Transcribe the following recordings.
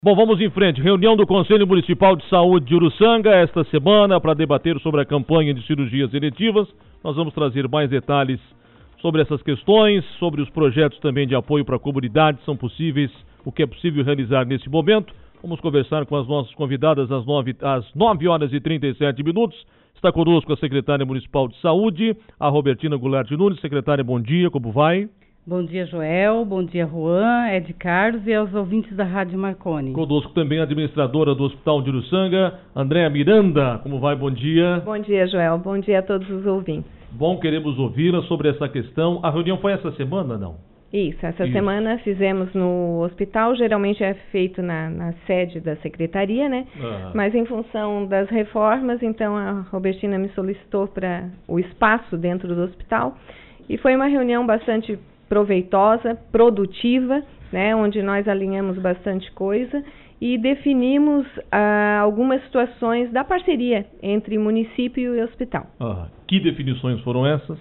Bom, vamos em frente. Reunião do Conselho Municipal de Saúde de Uruçanga esta semana para debater sobre a campanha de cirurgias eletivas. Nós vamos trazer mais detalhes sobre essas questões, sobre os projetos também de apoio para a comunidade, são possíveis, o que é possível realizar nesse momento. Vamos conversar com as nossas convidadas às 9 horas e 37 minutos. Está conosco a secretária municipal de saúde, a Robertina Goulart Nunes. Secretária, bom dia, como vai? Bom dia, Joel. Bom dia, Juan, Ed Carlos e aos ouvintes da Rádio Marconi. Conosco também a administradora do Hospital de Uruçanga, Andréa Miranda. Como vai? Bom dia. Bom dia, Joel. Bom dia a todos os ouvintes. Bom, queremos ouvi-la sobre essa questão. A reunião foi essa semana, não? Isso, essa semana fizemos no hospital, geralmente é feito na sede da secretaria, né? Mas em função das reformas, então a Robertina me solicitou para o espaço dentro do hospital e foi uma reunião bastante proveitosa, produtiva, né, onde nós alinhamos bastante coisa e definimos algumas situações da parceria entre município e hospital. Que definições foram essas?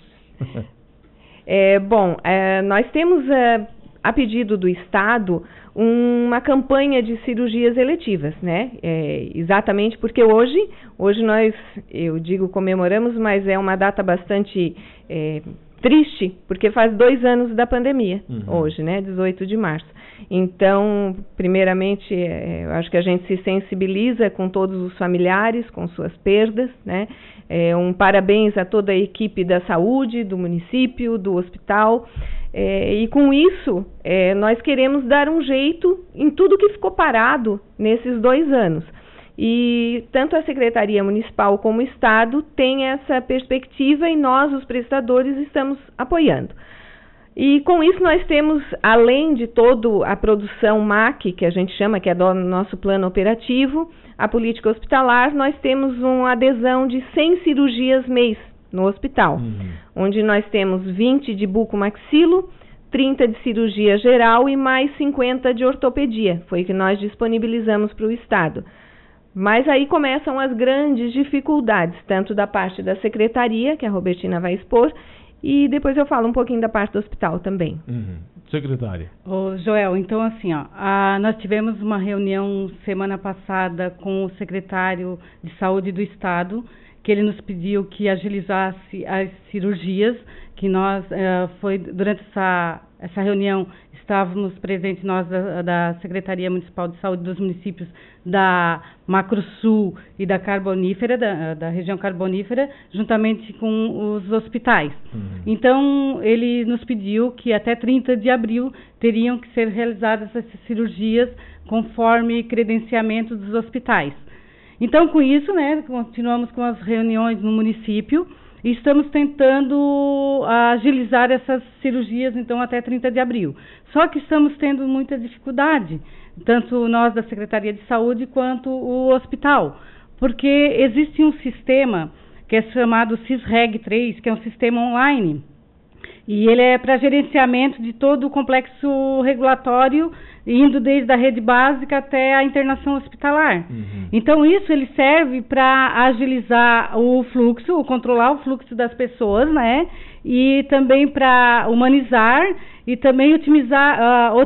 Nós temos, a pedido do Estado, uma campanha de cirurgias eletivas, né? Exatamente porque hoje nós, eu digo comemoramos, mas é uma data bastante triste, porque faz 2 anos da pandemia, hoje, né, 18 de março. Então, primeiramente, eu acho que a gente se sensibiliza com todos os familiares, com suas perdas, né, um parabéns a toda a equipe da saúde, do município, do hospital, e com isso, nós queremos dar um jeito em tudo que ficou parado nesses 2 anos. E tanto a Secretaria Municipal como o Estado têm essa perspectiva e nós, os prestadores, estamos apoiando. E com isso nós temos, além de toda a produção MAC, que a gente chama, que é do nosso plano operativo, a política hospitalar, nós temos uma adesão de 100 cirurgias mês no hospital, onde nós temos 20 de bucomaxilo, 30 de cirurgia geral e mais 50 de ortopedia, foi o que nós disponibilizamos para o Estado. Mas aí começam as grandes dificuldades, tanto da parte da secretaria, que a Robertina vai expor, e depois eu falo um pouquinho da parte do hospital também. Secretária. Joel, então assim, nós tivemos uma reunião semana passada com o secretário de saúde do Estado, que ele nos pediu que agilizasse as cirurgias, que nós, durante essa reunião, estávamos presentes nós da Secretaria Municipal de Saúde dos municípios da Macro-Sul e da Carbonífera, da região Carbonífera, juntamente com os hospitais. Então, ele nos pediu que até 30 de abril teriam que ser realizadas essas cirurgias conforme credenciamento dos hospitais. Então, com isso, né, continuamos com as reuniões no município e estamos tentando agilizar essas cirurgias, então, até 30 de abril. Só que estamos tendo muita dificuldade, tanto nós da Secretaria de Saúde quanto o hospital, porque existe um sistema que é chamado CISREG 3, que é um sistema online, e ele é para gerenciamento de todo o complexo regulatório, indo desde a rede básica até a internação hospitalar. Então, isso ele serve para agilizar o fluxo, controlar o fluxo das pessoas, né? E também para humanizar e também otimizar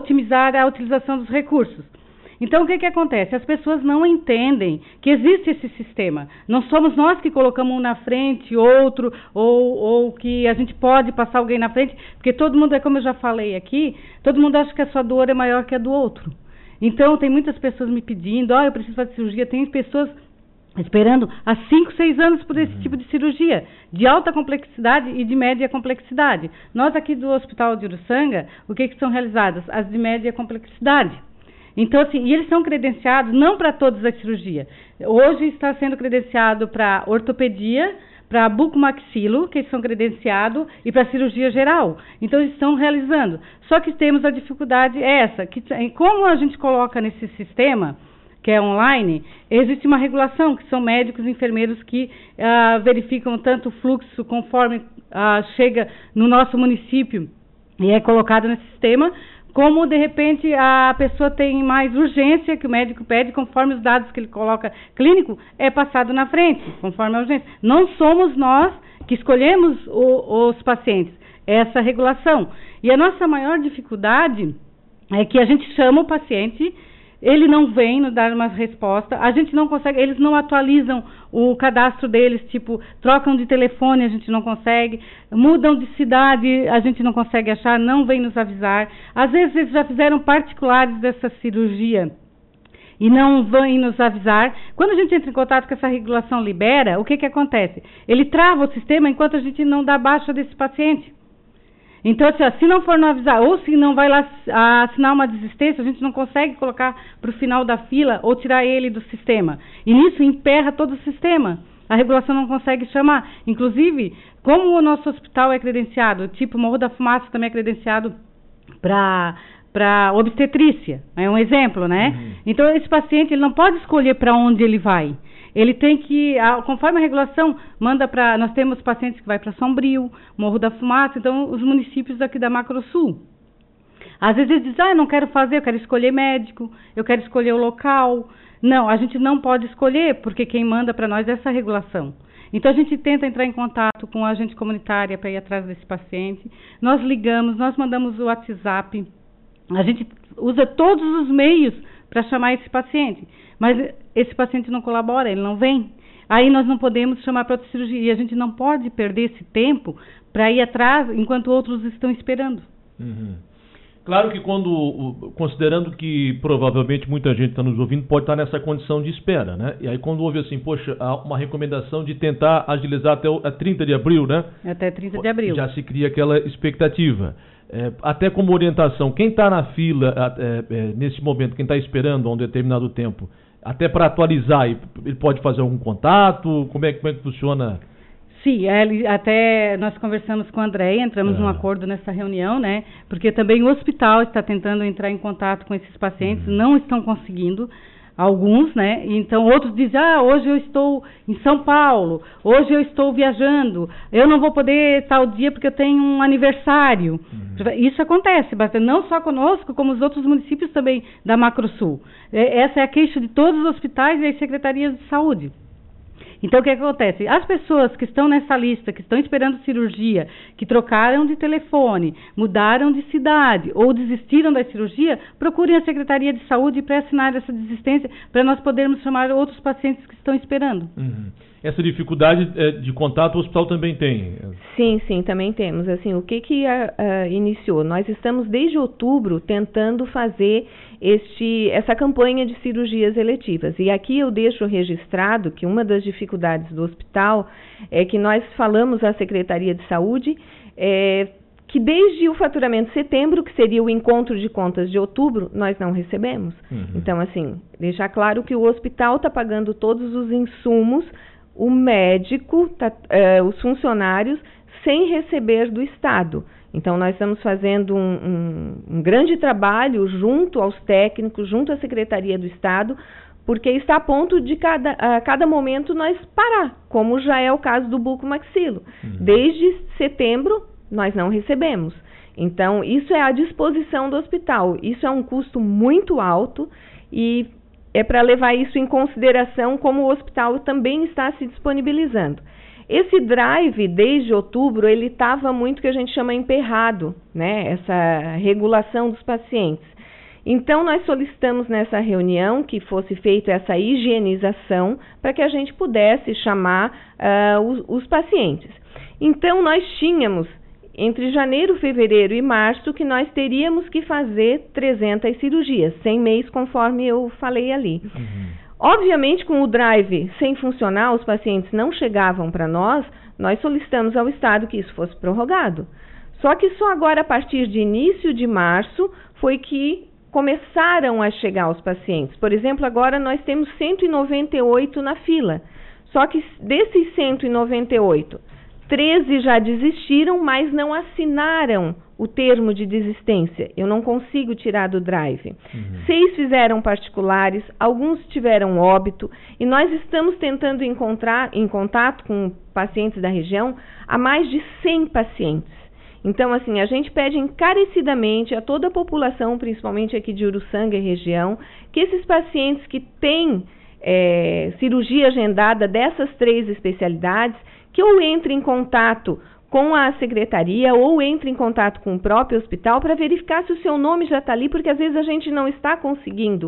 a utilização dos recursos. Então, o que acontece? As pessoas não entendem que existe esse sistema. Não somos nós que colocamos um na frente, outro, ou que a gente pode passar alguém na frente, porque todo mundo, como eu já falei aqui, todo mundo acha que a sua dor é maior que a do outro. Então, tem muitas pessoas me pedindo, eu preciso fazer cirurgia, tem pessoas esperando há 5, 6 anos por esse tipo de cirurgia, de alta complexidade e de média complexidade. Nós aqui do Hospital de Uruçanga, o que são realizadas? As de média complexidade. Então, assim, e eles são credenciados não para todas as cirurgias. Hoje está sendo credenciado para ortopedia, para bucomaxilo, que eles são credenciados, e para cirurgia geral. Então, eles estão realizando. Só que temos a dificuldade essa, que como a gente coloca nesse sistema, que é online, existe uma regulação, que são médicos e enfermeiros que verificam tanto o fluxo conforme chega no nosso município e é colocado nesse sistema, como, de repente, a pessoa tem mais urgência, que o médico pede, conforme os dados que ele coloca clínico, é passado na frente, conforme a urgência. Não somos nós que escolhemos os pacientes, é essa regulação. E a nossa maior dificuldade é que a gente chama o paciente ele não vem nos dar uma resposta, a gente não consegue, eles não atualizam o cadastro deles, tipo, trocam de telefone, a gente não consegue, mudam de cidade, a gente não consegue achar, não vem nos avisar. Às vezes eles já fizeram particulares dessa cirurgia e não vêm nos avisar. Quando a gente entra em contato com essa regulação libera, o que acontece? Ele trava o sistema enquanto a gente não dá baixa desse paciente. Então, assim, se não for nos avisar, ou se não vai lá assinar uma desistência, a gente não consegue colocar para o final da fila ou tirar ele do sistema. E nisso emperra todo o sistema. A regulação não consegue chamar. Inclusive, como o nosso hospital é credenciado, tipo Morro da Fumaça também é credenciado para obstetrícia, é um exemplo, né? Então, esse paciente ele não pode escolher para onde ele vai. Ele tem que, conforme a regulação, manda para... Nós temos pacientes que vai para Sombrio, Morro da Fumaça, então os municípios aqui da Macrosul. Às vezes eles dizem, eu não quero fazer, eu quero escolher médico, eu quero escolher o local. Não, a gente não pode escolher, porque quem manda para nós é essa regulação. Então, a gente tenta entrar em contato com a agente comunitária para ir atrás desse paciente. Nós ligamos, nós mandamos o WhatsApp. A gente usa todos os meios para chamar esse paciente. Mas esse paciente não colabora, ele não vem. Aí nós não podemos chamar para outra cirurgia. E a gente não pode perder esse tempo para ir atrás enquanto outros estão esperando. Claro que considerando que provavelmente muita gente está nos ouvindo, pode estar nessa condição de espera, né? E aí quando houve assim, poxa, há uma recomendação de tentar agilizar até 30 de abril, né? Até 30 de abril. Já se cria aquela expectativa. Até como orientação, quem está na fila nesse momento, quem está esperando há um determinado tempo, até para atualizar, ele pode fazer algum contato? Como é que funciona? Sim, até nós conversamos com a Andréia, entramos num acordo nessa reunião, né? Porque também o hospital está tentando entrar em contato com esses pacientes, não estão conseguindo, alguns, né? Então outros dizem, hoje eu estou em São Paulo, hoje eu estou viajando, eu não vou poder tal dia porque eu tenho um aniversário. Isso acontece bastante, não só conosco, como os outros municípios também da Macrosul. Essa é a queixa de todos os hospitais e as secretarias de saúde. Então, o que acontece? As pessoas que estão nessa lista, que estão esperando cirurgia, que trocaram de telefone, mudaram de cidade ou desistiram da cirurgia, procurem a Secretaria de Saúde para assinar essa desistência, para nós podermos chamar outros pacientes que estão esperando. Essa dificuldade de contato o hospital também tem? Sim, também temos. Assim, o que iniciou? Nós estamos desde outubro tentando fazer essa campanha de cirurgias eletivas. E aqui eu deixo registrado que uma das dificuldades do hospital é que nós falamos à Secretaria de Saúde que desde o faturamento de setembro, que seria o encontro de contas de outubro, nós não recebemos. Então, assim, deixar claro que o hospital está pagando todos os insumos, o médico, os funcionários, sem receber do Estado. Então, nós estamos fazendo um grande trabalho junto aos técnicos, junto à Secretaria do Estado, porque está a ponto de a cada momento nós parar, como já é o caso do bucomaxilo. Desde setembro, nós não recebemos. Então, isso é à disposição do hospital. Isso é um custo muito alto e é para levar isso em consideração como o hospital também está se disponibilizando. Esse drive, desde outubro, ele estava muito que a gente chama emperrado, né? Essa regulação dos pacientes. Então, nós solicitamos nessa reunião que fosse feita essa higienização para que a gente pudesse chamar os pacientes. Então, nós tínhamos, entre janeiro, fevereiro e março, que nós teríamos que fazer 300 cirurgias, 100 mês, conforme eu falei ali. Obviamente, com o drive sem funcionar, os pacientes não chegavam para nós solicitamos ao Estado que isso fosse prorrogado. Só que só agora, a partir de início de março, foi que começaram a chegar os pacientes. Por exemplo, agora nós temos 198 na fila. Só que desses 198, 13 já desistiram, mas não assinaram o termo de desistência. Eu não consigo tirar do drive. 6 fizeram particulares, alguns tiveram óbito, e nós estamos tentando encontrar em contato com pacientes da região a mais de 100 pacientes. Então, assim, a gente pede encarecidamente a toda a população, principalmente aqui de Uruçanga e região, que esses pacientes que têm cirurgia agendada dessas 3 especialidades, que ou entre em contato com a secretaria ou entre em contato com o próprio hospital para verificar se o seu nome já está ali, porque às vezes a gente não está conseguindo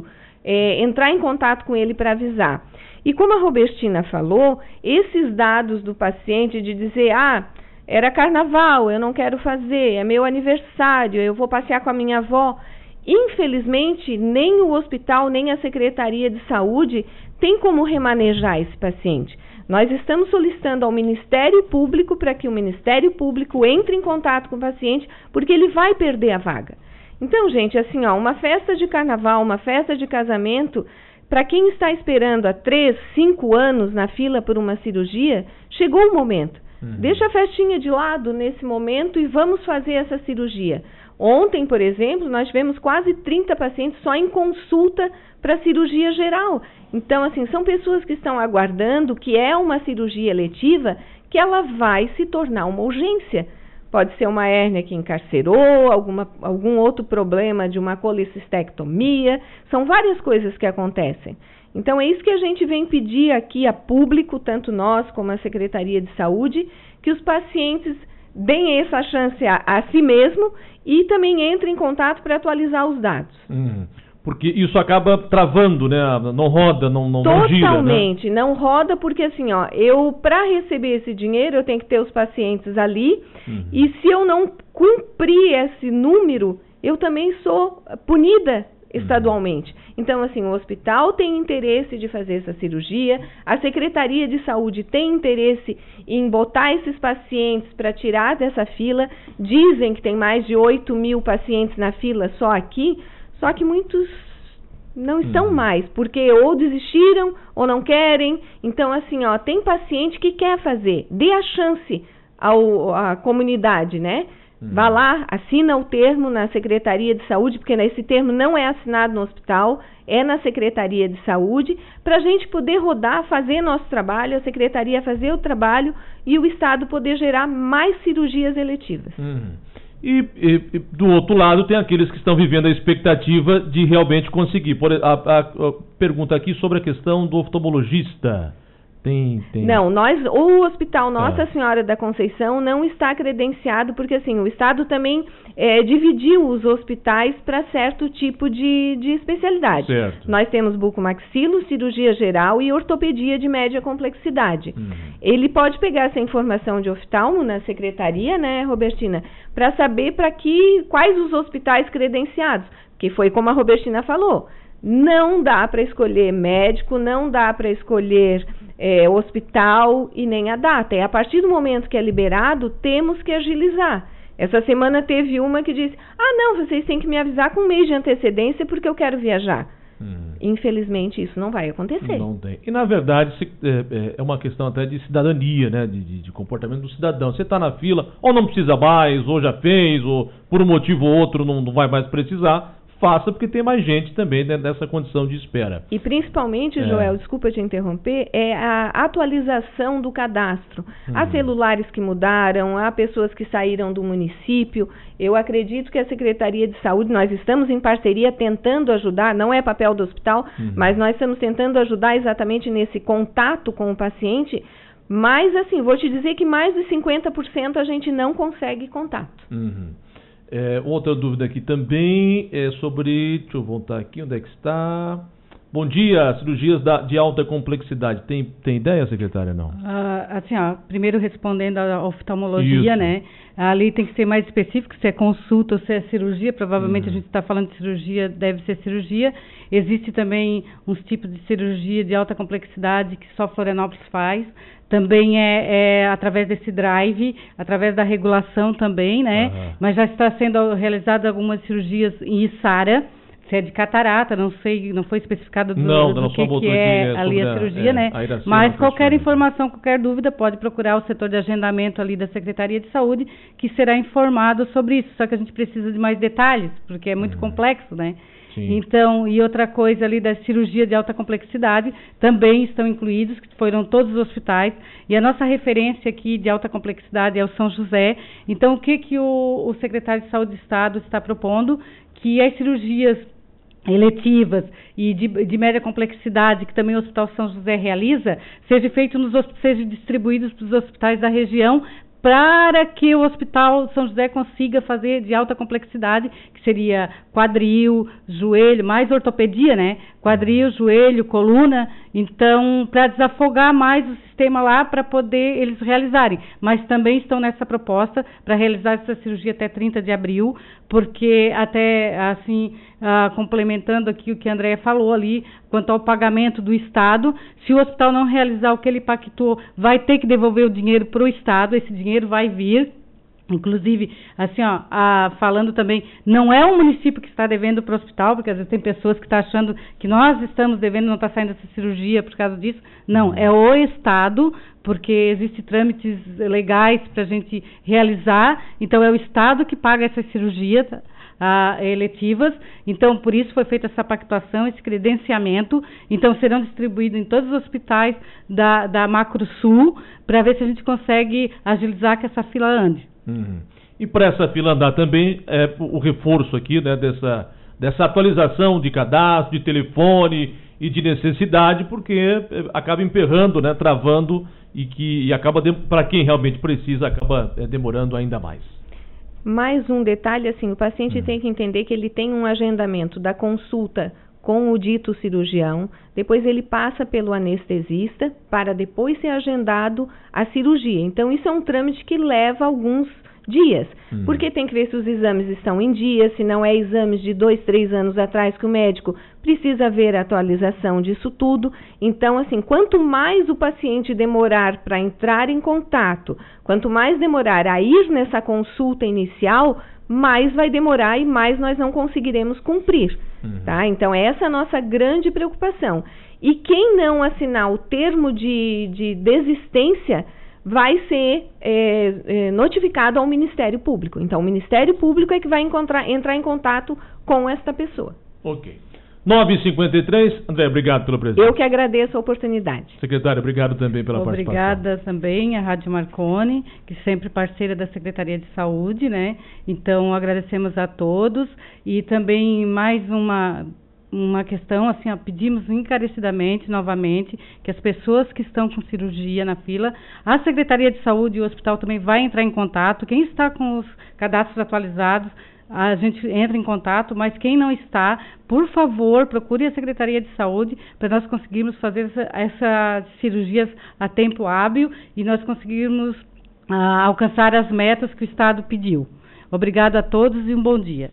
entrar em contato com ele para avisar. E como a Robertina falou, esses dados do paciente de dizer, era carnaval, eu não quero fazer, é meu aniversário, eu vou passear com a minha avó. Infelizmente, nem o hospital, nem a Secretaria de Saúde tem como remanejar esse paciente. Nós estamos solicitando ao Ministério Público para que o Ministério Público entre em contato com o paciente, porque ele vai perder a vaga. Então, gente, assim, uma festa de carnaval, uma festa de casamento, para quem está esperando há 3, 5 anos na fila por uma cirurgia, chegou o momento. Deixa a festinha de lado nesse momento e vamos fazer essa cirurgia. Ontem, por exemplo, nós tivemos quase 30 pacientes só em consulta para cirurgia geral. Então, assim, são pessoas que estão aguardando que é uma cirurgia eletiva que ela vai se tornar uma urgência. Pode ser uma hérnia que encarcerou, algum outro problema de uma colecistectomia. São várias coisas que acontecem. Então, é isso que a gente vem pedir aqui a público, tanto nós como a Secretaria de Saúde, que os pacientes deem essa chance a si mesmo e também entrem em contato para atualizar os dados. Porque isso acaba travando, né? Não roda, não gira, Totalmente, né? Não roda porque assim, para receber esse dinheiro eu tenho que ter os pacientes ali e se eu não cumprir esse número, eu também sou punida estadualmente. Então, assim, o hospital tem interesse de fazer essa cirurgia, a Secretaria de Saúde tem interesse em botar esses pacientes para tirar dessa fila. Dizem que tem mais de 8.000 pacientes na fila só aqui, só que muitos não estão mais, porque ou desistiram ou não querem. Então, assim, tem paciente que quer fazer, dê a chance à comunidade, né? Vá lá, assina o termo na Secretaria de Saúde, porque esse termo não é assinado no hospital, é na Secretaria de Saúde, para a gente poder rodar, fazer nosso trabalho, a Secretaria fazer o trabalho e o Estado poder gerar mais cirurgias eletivas. E do outro lado tem aqueles que estão vivendo a expectativa de realmente conseguir. A pergunta aqui sobre a questão do oftalmologista. Não, o Hospital Nossa Senhora da Conceição não está credenciado, porque assim, o Estado também dividiu os hospitais para certo tipo de especialidade. Certo. Nós temos bucomaxilo, cirurgia geral e ortopedia de média complexidade. Ele pode pegar essa informação de oftalmo na secretaria, né, Robertina, para saber quais os hospitais credenciados, que foi como a Robertina falou. Não dá para escolher médico, não dá para escolher hospital e nem a data. A partir do momento que é liberado, temos que agilizar. Essa semana teve uma que disse, não, vocês têm que me avisar com um mês de antecedência porque eu quero viajar. Infelizmente, isso não vai acontecer. Não tem. E, na verdade, é uma questão até de cidadania, né? De comportamento do cidadão. Você está na fila, ou não precisa mais, ou já fez, ou por um motivo ou outro não vai mais precisar. Faça, porque tem mais gente também nessa condição de espera. E principalmente, Joel, desculpa te interromper, é a atualização do cadastro. Há celulares que mudaram, há pessoas que saíram do município. Eu acredito que a Secretaria de Saúde, nós estamos em parceria tentando ajudar, não é papel do hospital, mas nós estamos tentando ajudar exatamente nesse contato com o paciente. Mas, assim, vou te dizer que mais de 50% a gente não consegue contato. Outra dúvida aqui também é sobre, deixa eu voltar aqui, onde é que está? Bom dia, cirurgias de alta complexidade. Tem ideia, secretária, não? Primeiro respondendo à oftalmologia, né? Ali tem que ser mais específico, se é consulta ou se é cirurgia. Provavelmente a gente está falando de cirurgia, deve ser cirurgia. Existe também uns tipos de cirurgia de alta complexidade que só Florianópolis faz. Também é através desse drive, através da regulação também, né? Mas já está sendo realizado algumas cirurgias em Içara, se é de catarata, não sei, não foi especificado do que é ali a cirurgia, né? Mas qualquer informação, qualquer dúvida, pode procurar o setor de agendamento ali da Secretaria de Saúde, que será informado sobre isso. Só que a gente precisa de mais detalhes, porque é muito complexo, né? Então, e outra coisa ali da cirurgia de alta complexidade, também estão incluídos, que foram todos os hospitais, e a nossa referência aqui de alta complexidade é o São José. Então, o que o secretário de Saúde do Estado está propondo? Que as cirurgias eletivas e de média complexidade, que também o Hospital São José realiza, sejam distribuídos para os hospitais da região, para que o Hospital São José consiga fazer de alta complexidade, que seria quadril, joelho, mais ortopedia, né? Quadril, joelho, coluna. Então, para desafogar mais o sistema lá, para poder eles realizarem. Mas também estão nessa proposta para realizar essa cirurgia até 30 de abril, porque até, assim, complementando aqui o que a Andréia falou ali, quanto ao pagamento do Estado, se o hospital não realizar o que ele pactuou, vai ter que devolver o dinheiro para o Estado, esse dinheiro vai vir. Inclusive, assim, falando também, não é o município que está devendo para o hospital, porque às vezes tem pessoas que estão achando que nós estamos devendo, não está saindo essa cirurgia por causa disso. Não, é o Estado, porque existem trâmites legais para a gente realizar, então é o Estado que paga essas cirurgias eletivas, então por isso foi feita essa pactuação, esse credenciamento, então serão distribuídos em todos os hospitais da Macro Sul, para ver se a gente consegue agilizar que essa fila ande. E para essa fila andar também, o reforço aqui, né, dessa atualização de cadastro, de telefone e de necessidade, porque acaba emperrando, né, travando e acaba, para quem realmente precisa, acaba demorando ainda mais. Mais um detalhe, assim, o paciente tem que entender que ele tem um agendamento da consulta com o dito cirurgião, depois ele passa pelo anestesista para depois ser agendado a cirurgia. Então, isso é um trâmite que leva alguns dias, porque tem que ver se os exames estão em dia, se não é exames de 2, 3 anos atrás que o médico precisa ver a atualização disso tudo. Então, assim, quanto mais o paciente demorar para entrar em contato, quanto mais demorar a ir nessa consulta inicial, mais vai demorar e mais nós não conseguiremos cumprir, tá? Então, essa é a nossa grande preocupação. E quem não assinar o termo de desistência vai ser notificado ao Ministério Público. Então, o Ministério Público é que vai entrar em contato com esta pessoa. Ok. 9h53, André, obrigado pela presença. Eu que agradeço a oportunidade. Secretária, obrigado também pela participação. Obrigada também à Rádio Marconi, que sempre parceira da Secretaria de Saúde, né? Então, agradecemos a todos e também mais uma questão, assim, pedimos encarecidamente, novamente, que as pessoas que estão com cirurgia na fila, a Secretaria de Saúde e o hospital também vai entrar em contato. Quem está com os cadastros atualizados, a gente entra em contato, mas quem não está, por favor, procure a Secretaria de Saúde para nós conseguirmos fazer essas cirurgias a tempo hábil e nós conseguirmos alcançar as metas que o Estado pediu. Obrigado a todos e um bom dia.